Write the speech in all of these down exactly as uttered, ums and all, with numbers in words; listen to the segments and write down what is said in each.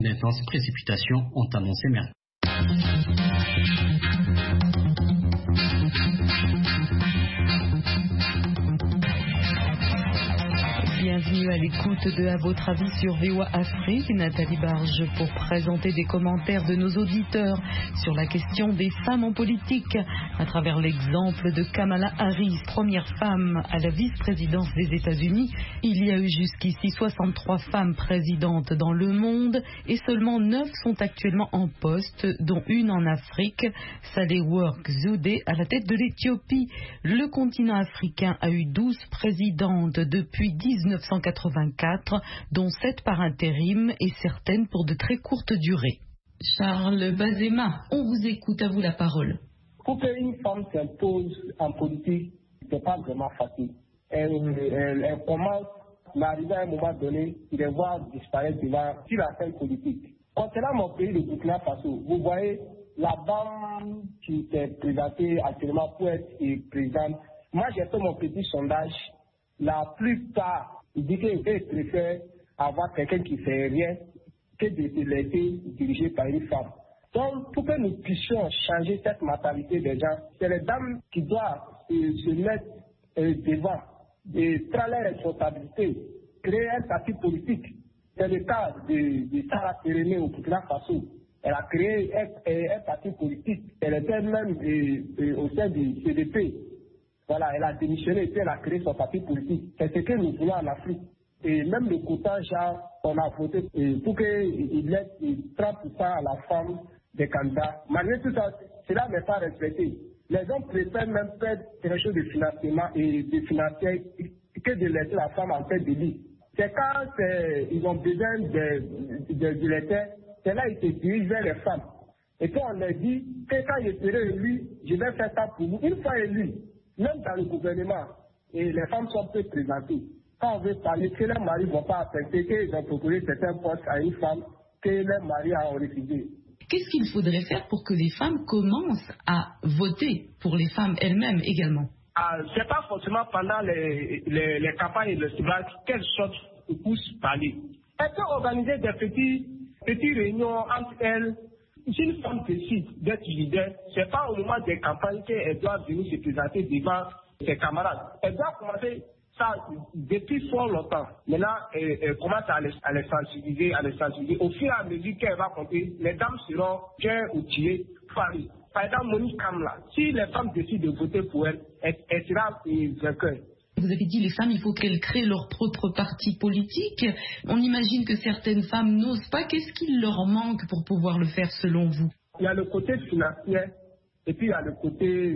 D'intenses précipitations ont annoncé mercredi. Bienvenue à l'écoute de À votre avis sur V O A Afrique. Nathalie Barge pour présenter des commentaires de nos auditeurs sur la question des femmes en politique à travers l'exemple de Kamala Harris, première femme à la vice-présidence des États-Unis. Il y a eu jusqu'ici soixante-trois femmes présidentes dans le monde et seulement neuf sont actuellement en poste, dont une en Afrique, Sahle-Work Zewde à la tête de l'Éthiopie. Le continent africain a eu douze présidentes depuis dix-neuf cent quatre-vingt-quatre, dont sept par intérim et certaines pour de très courtes durées. Charles Bazema, on vous écoute, à vous la parole. Pour qu'une femme s'impose en politique, ce n'est pas vraiment facile. Elle, elle, elle commence, mais arrivé à un moment donné, il les voit disparaître devant sur la scène politique. Concernant mon pays, le Burkina Faso, vous voyez la dame qui s'est présentée actuellement pour être présidente. Moi, j'ai fait mon petit sondage. La plupart ils disent qu'ils préfèrent avoir quelqu'un qui ne fait rien que de se laisser diriger par une femme. Donc, pour que nous puissions changer cette mentalité des gens, c'est les dames qui doivent euh, se mettre euh, devant et prendre leurs responsabilités, créer un parti politique. C'est le cas de, de Sarah Péréné au Burkina Faso. Elle a créé un, un, un parti politique. Elle était même euh, euh, au sein du C D P. Voilà, elle a démissionné et puis elle a créé son parti politique. C'est ce que nous voulons en Afrique. Et même le quota, genre, on a voté pour qu'il laisse trente pour cent à la femme des candidats. Malgré tout ça, cela n'est pas respecté. Les hommes préfèrent même perdre quelque chose de financement et de financier que de laisser la femme en tête de liste. C'est quand ils ont besoin de, de, de l'état, c'est là qu'ils se dirigent vers les femmes. Et puis on leur dit que quand je serai élu, je vais faire ça pour vous. Une fois élu, même dans le gouvernement, et les femmes sont peu présentées. Quand on veut parler, que les maris ne vont pas accepter qu'ils ont proposé certains postes à une femme que les maris ont refusé. Qu'est-ce qu'il faudrait faire pour que les femmes commencent à voter pour les femmes elles-mêmes également? Ah, ce n'est pas forcément pendant les, les, les campagnes électorales qu'elles sortent ou poussent parler. Elles peuvent organiser des petits, petites réunions entre elles. Si une femme décide d'être leader, ce n'est pas au moment des campagnes qu'elle doit venir se présenter devant ses camarades. Elle doit commencer ça depuis fort longtemps. Maintenant, elle, elle commence à les, à les sensibiliser, à les sensibiliser. Au fur et à mesure qu'elle va compter, les dames seront bien outillées. Par exemple, Monique Kamla, si les femmes décident de voter pour elle, elle, elle sera vainqueur. Vous avez dit les femmes, il faut qu'elles créent leur propre parti politique. On imagine que certaines femmes n'osent pas. Qu'est-ce qu'il leur manque pour pouvoir le faire selon vous? Il y a le côté financier et puis il y a le côté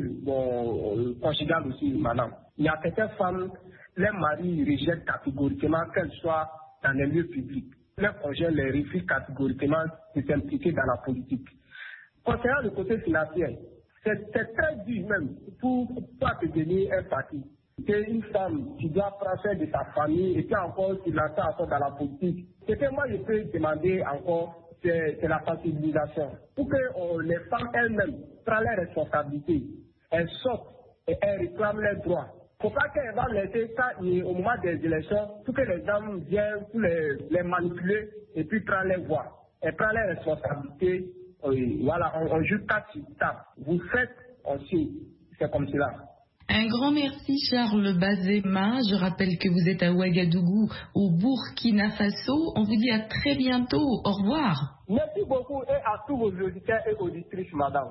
bon, conjugal aussi, madame. Il y a certaines femmes, les maris rejettent catégoriquement qu'elles soient dans les lieux publics. Les conjoints les refusent catégoriquement de s'impliquer dans la politique. Concernant le côté financier, c'est très dur même pour toi te donner un parti. Une femme qui doit prendre soin de sa famille et puis encore se lancer encore dans la politique. Ce que moi je peux demander encore, c'est la sensibilisation. Pour que oh, les femmes elles-mêmes prennent leurs responsabilités, elles sortent et elles réclament leurs droits. Il ne faut pas qu'elles vont laisser ça au moment des élections pour que les hommes viennent pour les, les manipuler et puis prendre les voix. Elles prennent leurs responsabilités. Oui, voilà, on, on joue quatre sur table. Vous faites aussi, c'est comme cela. Un grand merci Charles Bazema. Je rappelle que vous êtes à Ouagadougou, au Burkina Faso. On vous dit à très bientôt. Au revoir. Merci beaucoup et à tous vos auditeurs et auditrices, madame.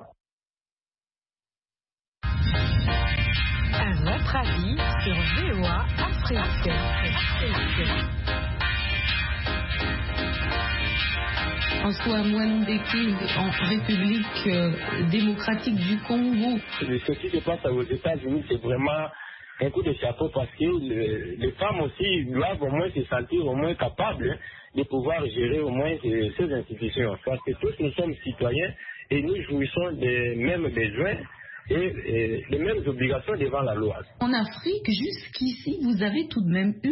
À votre avis sur V O A Afrique. François Mwandeke en République euh, démocratique du Congo. Ce qui se passe aux États-Unis, c'est vraiment un coup de chapeau parce que le, les femmes aussi doivent au moins se sentir au moins capables de pouvoir gérer au moins ces, ces institutions. Parce que tous nous sommes citoyens et nous jouissons des mêmes besoins et, et les mêmes obligations devant la loi. En Afrique, jusqu'ici, vous avez tout de même eu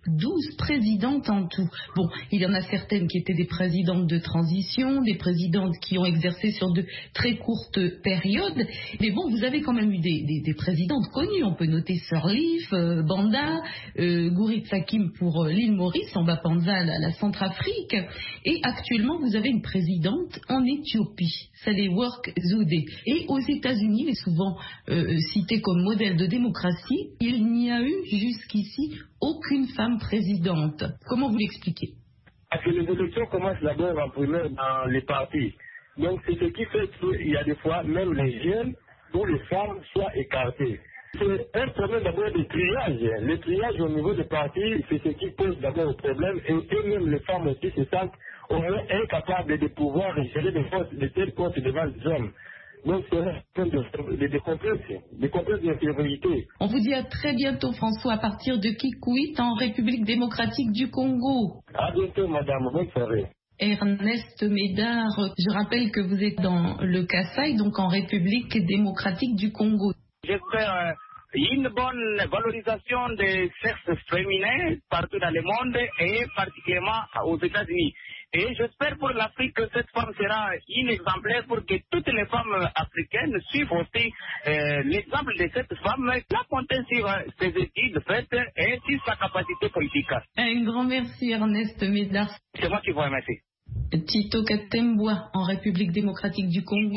douze présidentes en tout. Bon, il y en a certaines qui étaient des présidentes de transition, des présidentes qui ont exercé sur de très courtes périodes. Mais bon, vous avez quand même eu des, des, des présidentes connues. On peut noter Sirleaf, euh, Banda, euh, Gourit Fakim pour euh, l'île Maurice, Samba Panza à la, la Centrafrique. Et actuellement, vous avez une présidente en Éthiopie, Sahle-Work Zewde. Et aux États-Unis, mais souvent euh, citée comme modèle de démocratie, il n'y a eu jusqu'ici aucune femme présidente. Comment vous l'expliquez? Parce que les élections commencent d'abord en primaire dans les partis. Donc c'est ce qui fait qu'il y a des fois, même les jeunes ou les femmes soient écartées. C'est un problème d'abord de triage. Le triage au niveau des partis, c'est ce qui pose d'abord le problème. Et eux-mêmes, les femmes aussi se sentent au moins incapables de pouvoir gérer des postes, de tels postes devant les hommes. Donc c'est un problème de, de complexes, de complexes d'infériorité. On vous dit à très bientôt, François, à partir de Kikwit, en République démocratique du Congo. À bientôt, madame. Bonne soirée. Ernest Médard, je rappelle que vous êtes dans le Kasaï, donc en République démocratique du Congo. J'espère euh, une bonne valorisation des sexes féminins partout dans le monde et particulièrement aux États-Unis. Et j'espère pour l'Afrique que cette femme sera une exemplaire pour que toutes les femmes africaines suivent aussi euh, l'exemple de cette femme, la compter sur euh, ses études faites et sur sa capacité politique. Un grand merci Ernest Médard. C'est moi qui vous remercie. Tito Katembwa, en République démocratique du Congo.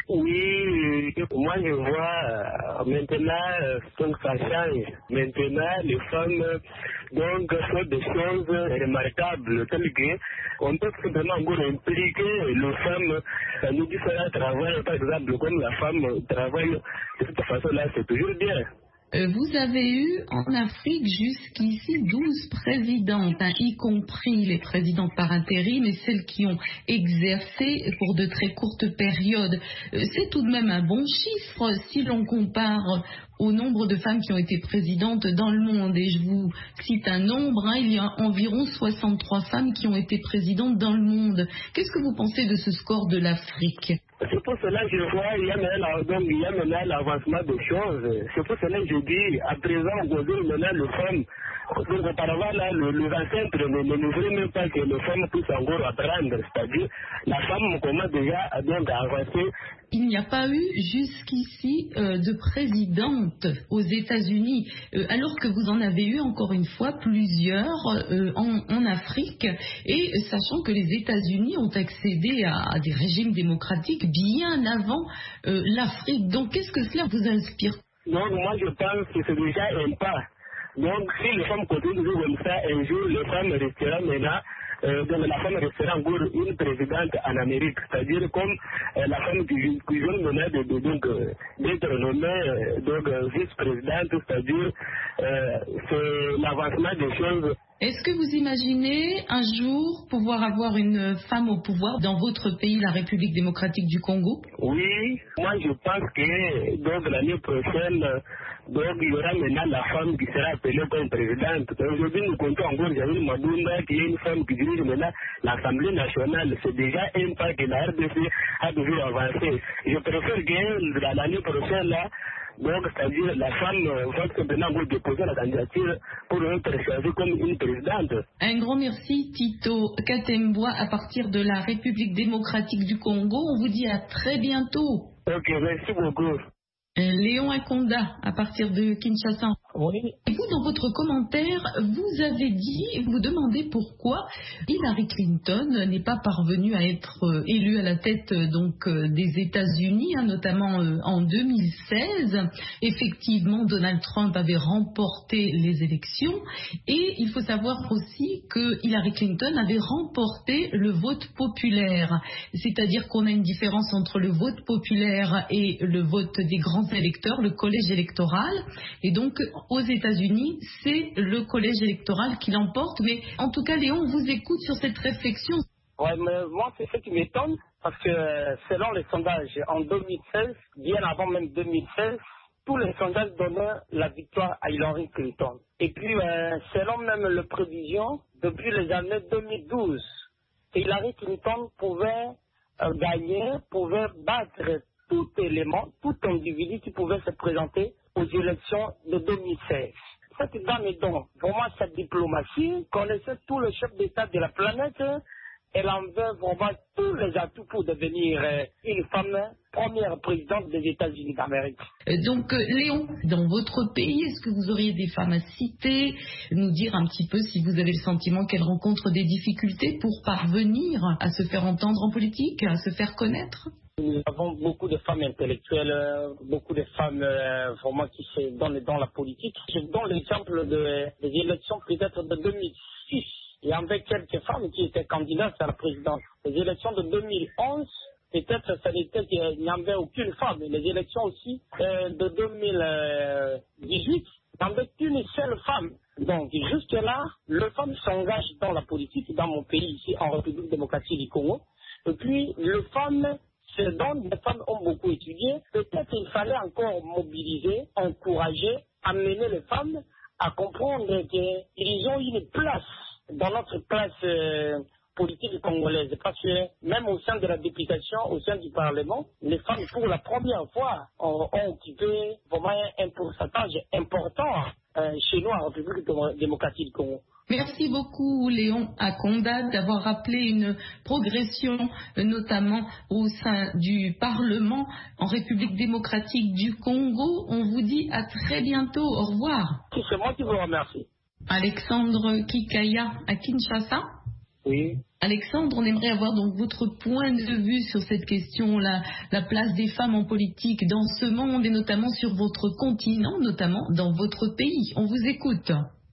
Oui, moi je vois euh, maintenant euh, donc ça change. Maintenant les femmes donc font des choses remarquables telles que on peut simplement encore impliquer les femmes dans nous différents travail, par exemple comme la femme travaille de cette façon-là, c'est toujours bien. Vous avez eu en Afrique jusqu'ici douze présidentes, hein, y compris les présidentes par intérim et celles qui ont exercé pour de très courtes périodes. C'est tout de même un bon chiffre si l'on compare au nombre de femmes qui ont été présidentes dans le monde. Et je vous cite un nombre, hein, il y a environ soixante-trois femmes qui ont été présidentes dans le monde. Qu'est-ce que vous pensez de ce score de l'Afrique? C'est pour cela que je vois il y a maintenant, donc, il y a maintenant l'avancement des choses. C'est pour cela que je dis, à présent, aujourd'hui, maintenant, les femmes, donc auparavant, là, le, les ancêtres ne, ne nous voulaient même pas que les femmes puissent encore apprendre. C'est-à-dire, la femme commence déjà à, donc, à avancer. Il n'y a pas eu jusqu'ici euh, de présidente aux États-Unis, euh, alors que vous en avez eu encore une fois plusieurs euh, en, en Afrique, et euh, sachant que les États-Unis ont accédé à, à des régimes démocratiques bien avant euh, l'Afrique. Donc qu'est-ce que cela vous inspire? Donc moi je pense que c'est déjà un pas. Donc si les femmes continuent toujours comme ça, un jour les femmes resteront maintenant. Euh, donc la femme restera encore une présidente en Amérique, c'est-à-dire comme euh, la femme qui, qui vient maintenant de, de, donc, euh, d'être nommée euh, donc, euh, vice-présidente, c'est-à-dire euh, c'est l'avancement des choses. Est-ce que vous imaginez un jour pouvoir avoir une femme au pouvoir dans votre pays, la République démocratique du Congo? Oui, moi je pense que donc l'année prochaine, donc il y aura maintenant la femme qui sera appelée comme présidente. Aujourd'hui nous comptons encore Jamil Mabounda qui est une femme qui dirige maintenant l'Assemblée nationale. C'est déjà un pas que la R D C a dû avancer. Je préfère que l'année prochaine là, donc, c'est-à-dire la femme va simplement vous déposer la candidature pour être choisie comme une présidente. Un grand merci Tito Katembwa à partir de la République démocratique du Congo. On vous dit à très bientôt. Ok, merci beaucoup. Léon Akonda à partir de Kinshasa. Oui. Et vous, dans votre commentaire, vous avez dit, vous demandez pourquoi Hillary Clinton n'est pas parvenue à être euh, élue à la tête euh, donc euh, des États-Unis, hein, notamment euh, en deux mille seize. Effectivement, Donald Trump avait remporté les élections et il faut savoir aussi que Hillary Clinton avait remporté le vote populaire. C'est-à-dire qu'on a une différence entre le vote populaire et le vote des grands électeurs, le collège électoral. Et donc, aux États-Unis, c'est le collège électoral qui l'emporte. Mais en tout cas, Léon, on vous écoute sur cette réflexion. Ouais, mais moi, c'est ce qui m'étonne, parce que selon les sondages, en deux mille seize, bien avant même deux mille seize, tous les sondages donnaient la victoire à Hillary Clinton. Et puis, euh, selon même les prévisions, depuis les années deux mille douze, Hillary Clinton pouvait euh, gagner, pouvait battre tout élément, tout individu qui pouvait se présenter aux élections de deux mille seize. cette dame est donc vraiment cette diplomatie, connaissait tous les chefs d'État de la planète. Elle en veut vraiment tous les atouts pour devenir euh, une femme première présidente des États-Unis d'Amérique. Donc, euh, Léon, dans votre pays, est-ce que vous auriez des femmes à citer, nous dire un petit peu si vous avez le sentiment qu'elles rencontrent des difficultés pour parvenir à se faire entendre en politique, à se faire connaître? Nous avons beaucoup de femmes intellectuelles, beaucoup de femmes euh, vraiment qui se donnent dans la politique. Je donne l'exemple de, des élections peut-être de deux mille six. Il y avait quelques femmes qui étaient candidates à la présidence. Les élections de deux mille onze, peut-être ça n'était qu'il n'y avait aucune femme. Les élections aussi euh, de deux mille dix-huit, il n'y avait qu'une seule femme. Donc jusque-là, les femmes s'engagent dans la politique, dans mon pays ici, en République démocratique du Congo. Et puis les femmes se donnent, les femmes ont beaucoup étudié. Peut-être il fallait encore mobiliser, encourager, amener les femmes à comprendre qu'ils ont une place dans notre classe euh, politique congolaise, parce que même au sein de la députation, au sein du Parlement, les femmes pour la première fois ont, ont occupé vraiment un pourcentage important euh, chez nous en République démocratique du Congo. Merci beaucoup Léon Akonda d'avoir rappelé une progression notamment au sein du Parlement en République démocratique du Congo. On vous dit à très bientôt. Au revoir. C'est moi qui vous remercie. Alexandre Kikaya à Kinshasa. Oui. Alexandre, on aimerait avoir donc votre point de vue sur cette question, la, la place des femmes en politique dans ce monde et notamment sur votre continent, notamment dans votre pays. On vous écoute.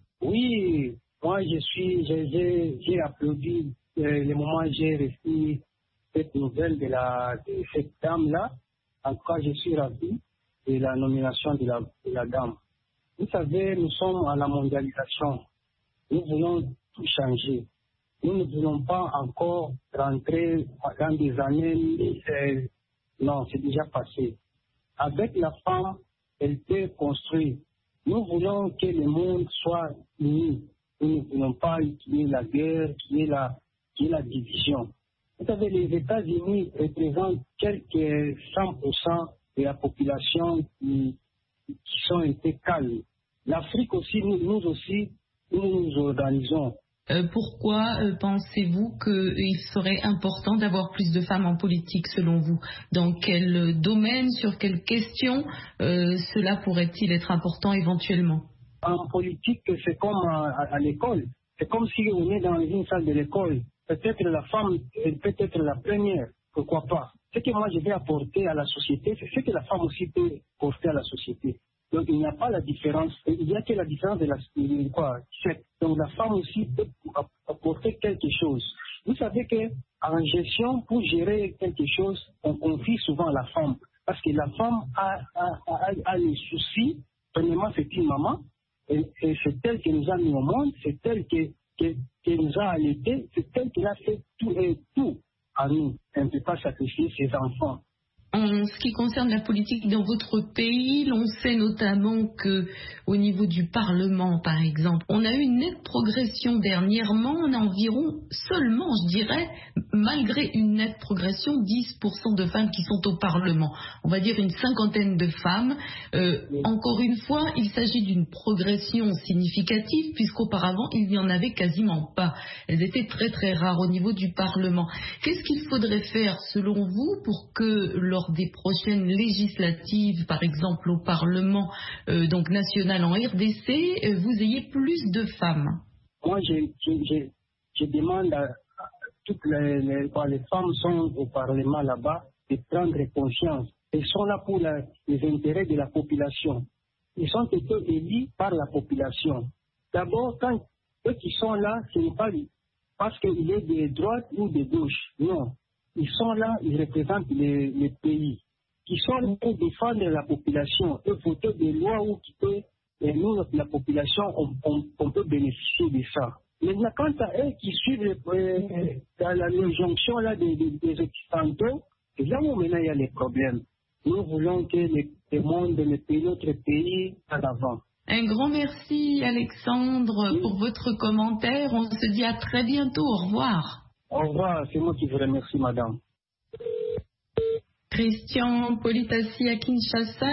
Oui, moi je suis, j'ai, j'ai applaudi euh, le moment où j'ai reçu cette nouvelle de, la, de cette dame-là. En tout cas, je suis ravi de la nomination de la, de la dame. Vous savez, nous sommes à la mondialisation. Nous voulons tout changer. Nous ne voulons pas encore rentrer dans des années. Euh, non, c'est déjà passé. Avec la femme, elle peut construire. Nous voulons que le monde soit uni. Nous ne voulons pas qu'il y ait la guerre, qu'il y ait la, qu'il y ait la division. Vous savez, les États-Unis représentent quelques cent pour cent de la population qui, qui sont un peu calmes. L'Afrique aussi, nous, nous aussi, nous nous organisons. Euh, pourquoi euh, pensez-vous qu'il serait important d'avoir plus de femmes en politique selon vous? Dans quel domaine, sur quelles questions euh, cela pourrait-il être important éventuellement? En politique, c'est comme à, à, à l'école. C'est comme si on est dans une salle de l'école. Peut-être la femme, elle peut être la première, pourquoi pas. Ce que moi je vais apporter à la société, c'est ce que la femme aussi peut apporter à la société. Donc il n'y a pas la différence, il n'y a que la différence de la de quoi. Donc la femme aussi peut apporter quelque chose. Vous savez qu'en gestion, pour gérer quelque chose, on confie souvent à la femme. Parce que la femme a, a, a, a les soucis, premièrement c'est une maman, et, et c'est elle qui nous a mis au monde, c'est elle qui, qui, qui nous a allaités, c'est elle qui a fait tout et tout à nous. Elle ne peut pas sacrifier ses enfants. En ce qui concerne la politique dans votre pays, l'on sait notamment que au niveau du Parlement, par exemple, on a eu une nette progression dernièrement. On a environ, seulement, je dirais, malgré une nette progression, dix pour cent de femmes qui sont au Parlement. On va dire une cinquantaine de femmes. Euh, encore une fois, il s'agit d'une progression significative, puisqu'auparavant, il n'y en avait quasiment pas. Elles étaient très très rares au niveau du Parlement. Qu'est-ce qu'il faudrait faire, selon vous, pour que lors des prochaines législatives, par exemple au Parlement euh, donc national en R D C, euh, vous ayez plus de femmes? Moi, je, je, je, je demande à, à toutes les, les, les femmes sont au Parlement là-bas de prendre conscience. Elles sont là pour la, les intérêts de la population. Ils sont été élus par la population. D'abord, quand eux qui sont là, ce n'est pas parce qu'il est de droite ou de gauche. Non. Ils sont là, ils représentent les, les pays. Ils sont là pour défendre la population et voter des lois où qui peut, et nous, la population, on, on, on peut bénéficier de ça. Maintenant, quant à eux qui suivent euh, dans la jonction là des, des, des occidentaux, c'est là où maintenant il y a les problèmes. Nous voulons que le, le monde, le pays, notre pays, en avant. Un grand merci, Alexandre, oui, pour votre commentaire. On se dit à très bientôt. Au revoir. Au revoir, c'est moi qui vous remercie, madame. Christian Politassi à Kinshasa.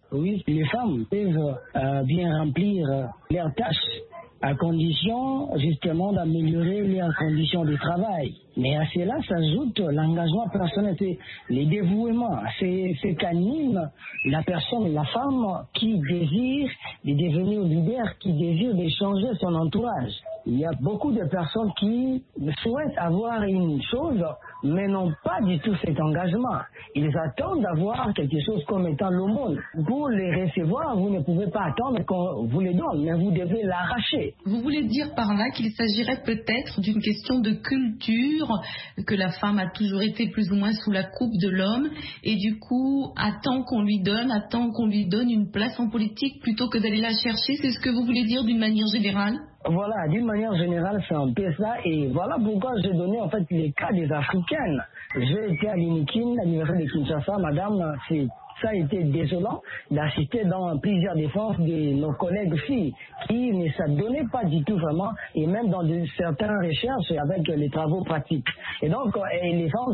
Oui, les femmes peuvent euh, bien remplir euh, leurs tâches à condition justement d'améliorer leurs conditions de travail. Mais à cela s'ajoute l'engagement personnel, c'est les dévouements, c'est ce qu'anime la personne, la femme qui désire de devenir leader, qui désire de changer son entourage. Il y a beaucoup de personnes qui souhaitent avoir une chose, mais n'ont pas du tout cet engagement. Ils attendent d'avoir quelque chose comme étant l'aumône. Pour les recevoir, vous ne pouvez pas attendre qu'on vous les donne, mais vous devez l'arracher. Vous voulez dire par là qu'il s'agirait peut-être d'une question de culture, que la femme a toujours été plus ou moins sous la coupe de l'homme, et du coup attend qu'on lui donne, attend qu'on lui donne une place en politique plutôt que d'aller la chercher. C'est ce que vous voulez dire d'une manière générale? Voilà, d'une manière générale, c'est un peu ça. Et voilà pourquoi j'ai donné en fait les cas des Africaines. J'ai été à l'Inikin, à l'université de Kinshasa, madame, c'est... Ça a été désolant d'assister dans plusieurs défenses de nos collègues filles qui ne s'adonnaient pas du tout vraiment, et même dans de, certaines recherches avec les travaux pratiques. Et donc, et les femmes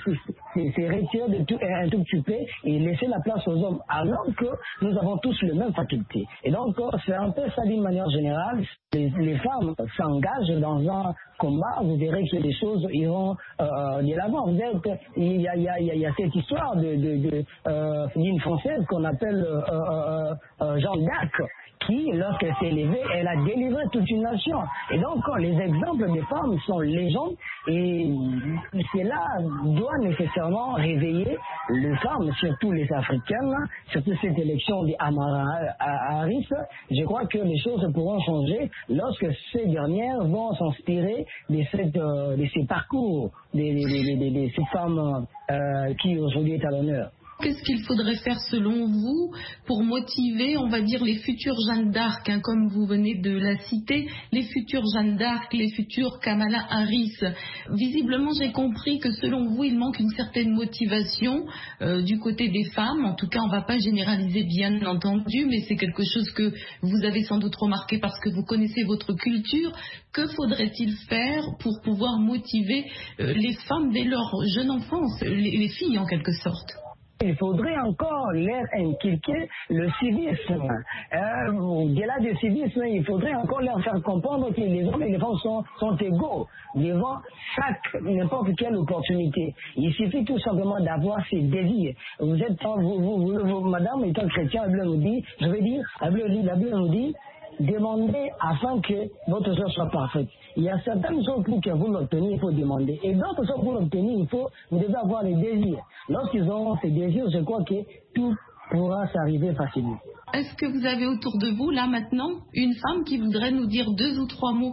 se retirent de tout, un tout petit peu et laisser la place aux hommes, alors que nous avons tous les mêmes facultés. Et donc, c'est un peu ça d'une manière générale. Les, les femmes s'engagent dans un combat, vous verrez que les choses iront euh, de l'avant. Vous êtes, il y a, il y a, il y a cette histoire de, de, de euh, d'une Française qu'on appelle euh, euh, euh, Jeanne d'Arc, qui, lorsqu'elle s'est élevée, elle a délivré toute une nation. Et donc, les exemples des femmes sont légendes, et cela doit nécessairement réveiller les femmes, surtout les Africaines, surtout cette élection d'Amara Harris. Je crois que les choses pourront changer lorsque ces dernières vont s'inspirer de, cette, de ces parcours de, de, de, de, de ces femmes euh, qui aujourd'hui est à l'honneur. Qu'est-ce qu'il faudrait faire selon vous pour motiver, on va dire, les futures Jeanne d'Arc, hein, comme vous venez de la citer, les futures Jeanne d'Arc, les futures Kamala Harris? Visiblement, j'ai compris que selon vous, il manque une certaine motivation euh, du côté des femmes. En tout cas, on ne va pas généraliser, bien entendu, mais c'est quelque chose que vous avez sans doute remarqué parce que vous connaissez votre culture. Que faudrait-il faire pour pouvoir motiver euh, les femmes dès leur jeune enfance, les, les filles en quelque sorte? Il faudrait encore leur inculquer le civisme. Euh, au-delà du civisme, il faudrait encore leur faire comprendre que les hommes et les femmes sont, sont égaux devant chaque, n'importe quelle opportunité. Il suffit tout simplement d'avoir ses désirs. Vous êtes, vous, vous, vous, vous, madame étant chrétien, la Bible nous dit, je veux dire, la Bible, la Bible nous dit, demandez afin que votre chose soit parfaite. Il y a certaines choses pour que vous l'obteniez, il faut demander. Et d'autres choses pour l'obtenir, il faut, vous devez avoir les désirs. Lorsqu'ils auront ces désirs, je crois que tout pourra s'arriver facilement. Est-ce que vous avez autour de vous, là maintenant, une femme qui voudrait nous dire deux ou trois mots?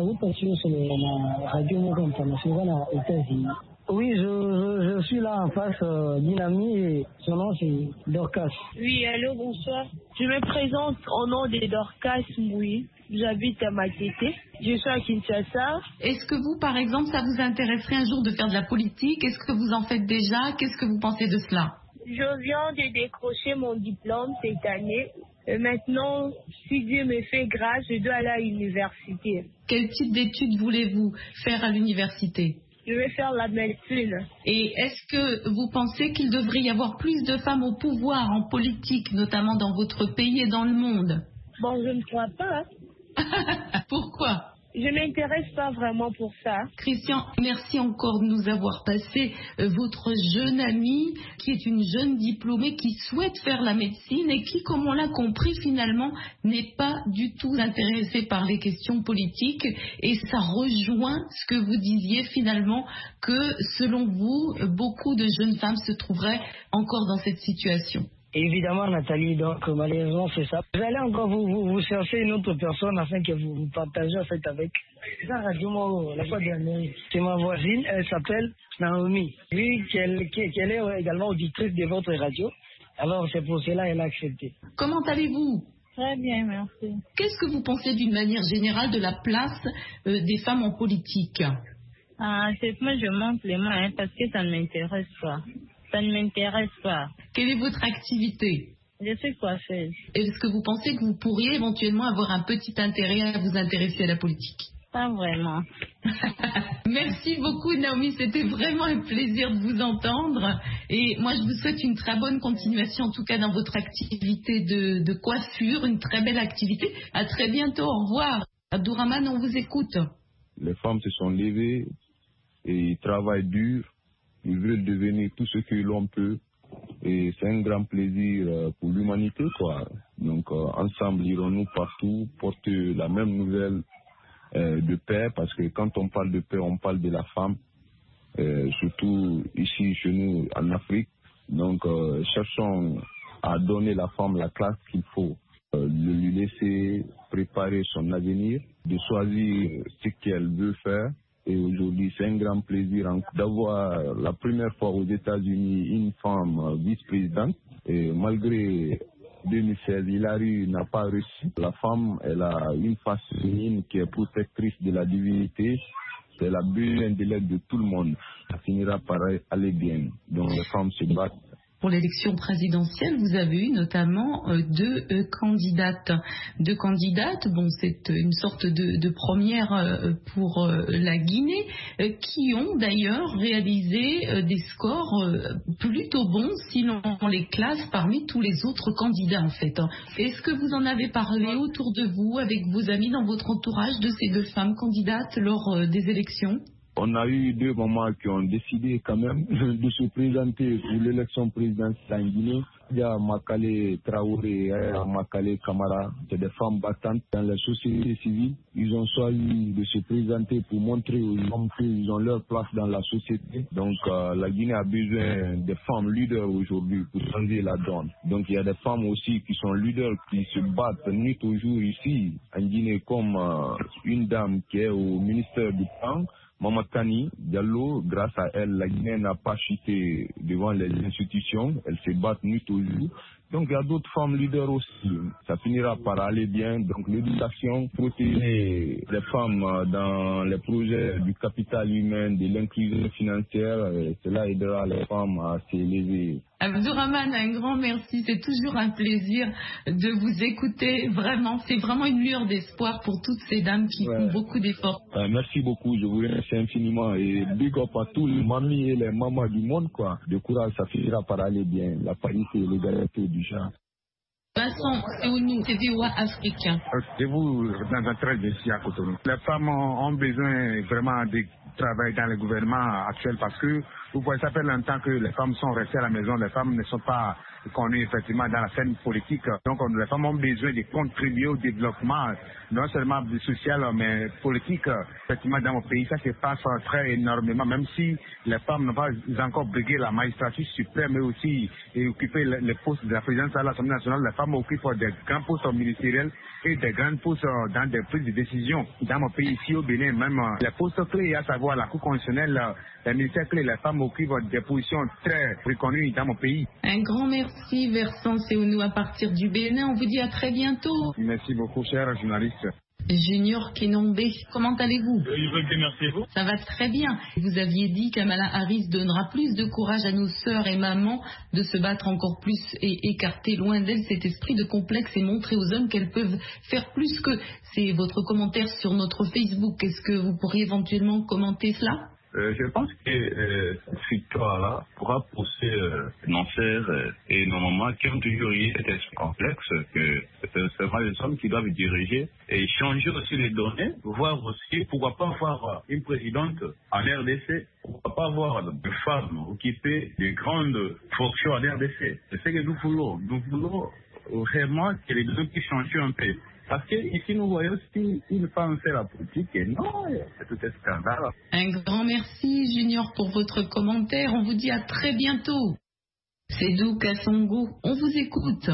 Oui, je, je, je suis là en face euh, d'une amie et son nom c'est Dorcas. Oui, allô, bonsoir. Je me présente au nom de Dorcas Mouy. J'habite à Matete. Je suis à Kinshasa. Est-ce que vous, par exemple, ça vous intéresserait un jour de faire de la politique? Est-ce que vous en faites déjà? Qu'est-ce que vous pensez de cela? Je viens de décrocher mon diplôme cette année. Et maintenant, si Dieu me fait grâce, je dois aller à l'université. Quel type d'études voulez-vous faire à l'université? Je vais faire la médecine. Et est-ce que vous pensez qu'il devrait y avoir plus de femmes au pouvoir, en politique, notamment dans votre pays et dans le monde? Bon, je ne crois pas. Pourquoi? Je ne m'intéresse pas vraiment pour ça. Christian, merci encore de nous avoir passé euh, votre jeune amie, qui est une jeune diplômée qui souhaite faire la médecine et qui, comme on l'a compris, finalement, n'est pas du tout intéressée par les questions politiques. Et ça rejoint ce que vous disiez finalement, que selon vous, beaucoup de jeunes femmes se trouveraient encore dans cette situation. Évidemment, Nathalie, donc malheureusement, c'est ça. Vous allez encore vous, vous, vous chercher une autre personne afin que vous, vous partagez en fait avec la radio Moro, la fois dernière. C'est ma voisine, elle s'appelle Naomi. Vu qu'elle, qu'elle est également auditrice de votre radio, alors c'est pour cela qu'elle a accepté. Comment allez-vous? Très bien, merci. Qu'est-ce que vous pensez d'une manière générale de la place euh, des femmes en politique? Ah, c'est moi je monte les mains hein, parce que ça ne m'intéresse pas. Ça ne m'intéresse pas. Quelle est votre activité? Je suis coiffeuse. Est-ce que vous pensez que vous pourriez éventuellement avoir un petit intérêt à vous intéresser à la politique? Pas vraiment. Merci beaucoup Naomi, c'était vraiment un plaisir de vous entendre. Et moi je vous souhaite une très bonne continuation, en tout cas dans votre activité de, de coiffure, une très belle activité. À très bientôt, au revoir. Abdourahmane, on vous écoute. Les femmes se sont levées et ils travaillent dur. Ils veulent devenir tout ce que l'on peut. Et c'est un grand plaisir pour l'humanité, quoi. Donc, euh, ensemble, irons-nous partout porter la même nouvelle euh, de paix, parce que quand on parle de paix, on parle de la femme, euh, surtout ici, chez nous, en Afrique. Donc, euh, cherchons à donner la femme la classe qu'il faut, euh, de lui laisser préparer son avenir, de choisir ce qu'elle veut faire. Et aujourd'hui, c'est un grand plaisir d'avoir la première fois aux États-Unis une femme vice-présidente. Et malgré deux mille seize, Hillary n'a pas reçu. La femme, elle a une face féminine qui est protectrice de la divinité. Elle a besoin de l'aide de tout le monde. Ça finira par aller bien. Donc les femmes se battent. Pour l'élection présidentielle, vous avez eu notamment euh, deux euh, candidates. Deux candidates, bon, c'est une sorte de, de première euh, pour euh, la Guinée, euh, qui ont d'ailleurs réalisé euh, des scores euh, plutôt bons, si l'on les classe parmi tous les autres candidats, en fait. Est-ce que vous en avez parlé autour de vous, avec vos amis, dans votre entourage, de ces deux femmes candidates lors euh, des élections ? On a eu deux mamans qui ont décidé quand même de se présenter pour l'élection présidentielle en Guinée. Il y a Makale Traoré et Makale Kamara, c'est des femmes battantes dans la société civile. Ils ont choisi de se présenter pour montrer aux hommes qu'ils ont leur place dans la société. Donc euh, la Guinée a besoin des femmes leaders aujourd'hui pour changer la donne. Donc il y a des femmes aussi qui sont leaders, qui se battent nuit au jour ici en Guinée, comme euh, une dame qui est au ministère du Plan, Maman Tani Diallo. Grâce à elle, la Guinée n'a pas chuté devant les institutions. Elle se bat nuit au jour. Donc il y a d'autres femmes leaders aussi. Ça finira par aller bien. Donc l'éducation, protéger les femmes dans les projets du capital humain, de l'inclusion financière, cela aidera les femmes à s'élever. Abdourahmane, un grand merci. C'est toujours un plaisir de vous écouter. Vraiment, c'est vraiment une lueur d'espoir pour toutes ces dames qui ouais. font beaucoup d'efforts. Euh, merci beaucoup. Je vous remercie infiniment. Et big up à tous les mamies et les mamans du monde, quoi. De courage, ça finira par aller bien. La parité et l'égalité du genre. Vincent, c'est où nous, c'est V O A africain. C'est vous dans un très ici à Cotonou. Les femmes ont besoin vraiment de travailler dans le gouvernement actuel parce que vous voyez, ça fait longtemps que les femmes sont restées à la maison, les femmes ne sont pas connues effectivement dans la scène politique. Donc les femmes ont besoin de contribuer au développement, non seulement social, mais politique. Effectivement, dans mon pays, ça se passe très énormément, même si les femmes n'ont pas encore brigué la magistrature suprême, mais aussi et occupé les postes de la présidence à l'Assemblée nationale. Les femmes occupent des grands postes ministériels et des grands postes dans des prises de décision. Dans mon pays, ici au Bénin, même les postes clés, à savoir la Cour constitutionnelle, les ministères clés, les femmes occupent des positions très reconnues dans mon pays. Un grand merci, Vincent Seounou, à partir du Bénin. On vous dit à très bientôt. Merci beaucoup, cher journaliste. Junior Kenombe, comment allez-vous? Je veux bien, merci vous. Ça va très bien. Vous aviez dit qu'Kamala Harris donnera plus de courage à nos sœurs et mamans de se battre encore plus et écarter loin d'elles cet esprit de complexe et montrer aux hommes qu'elles peuvent faire plus que... C'est votre commentaire sur notre Facebook. Est-ce que vous pourriez éventuellement commenter cela? Euh, je pense que euh, cette victoire-là pourra pousser euh, nos sœurs euh, et nos mamans qui ont toujours eu cet esprit complexe que c'est seulement les hommes qui doivent diriger et changer aussi les données, voir aussi pourquoi pas avoir une présidente en R D C, pourquoi pas avoir des femmes occuper de grandes fonctions en R D C. C'est ce que nous voulons. Nous voulons vraiment que les données puissent changer un peu. Parce que ici nous voyons si une femme fait la politique et non, c'est tout un scandale. Un grand merci Junior pour votre commentaire. On vous dit à très bientôt. Sedou Kassongo, on vous écoute.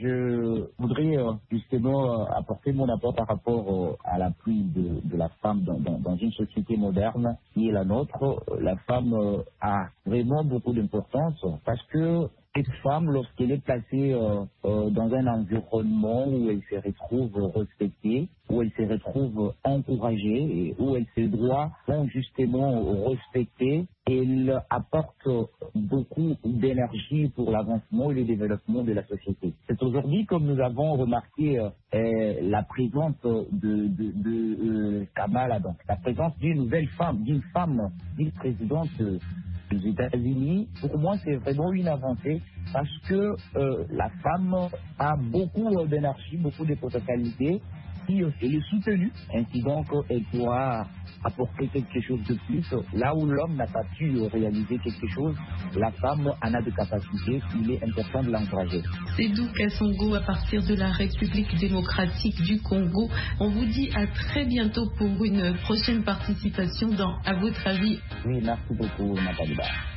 Je voudrais justement apporter mon apport par rapport à l'appui de, de la femme dans, dans, dans une société moderne qui est la nôtre. La femme a vraiment beaucoup d'importance parce que cette femme, lorsqu'elle est placée euh, euh, dans un environnement où elle se retrouve respectée, où où elle se retrouve encouragée et où elle ses droits sont justement respectés. Elle apporte beaucoup d'énergie pour l'avancement et le développement de la société. C'est aujourd'hui, comme nous avons remarqué, euh, la présence de, de, de euh, Kamala, donc la présence d'une nouvelle femme, d'une femme, d'une présidente euh, des États-Unis. Pour moi, c'est vraiment une avancée parce que euh, la femme a beaucoup d'énergie, beaucoup de potentialités. Si elle est soutenue, ainsi donc elle pourra apporter quelque chose de plus. Là où l'homme n'a pas pu réaliser quelque chose, la femme en a de capacités, il est important de l'encourager. Seydou Kassongo, à partir de la République démocratique du Congo. On vous dit à très bientôt pour une prochaine participation dans À votre avis. Oui, merci beaucoup, Nathalie Barre.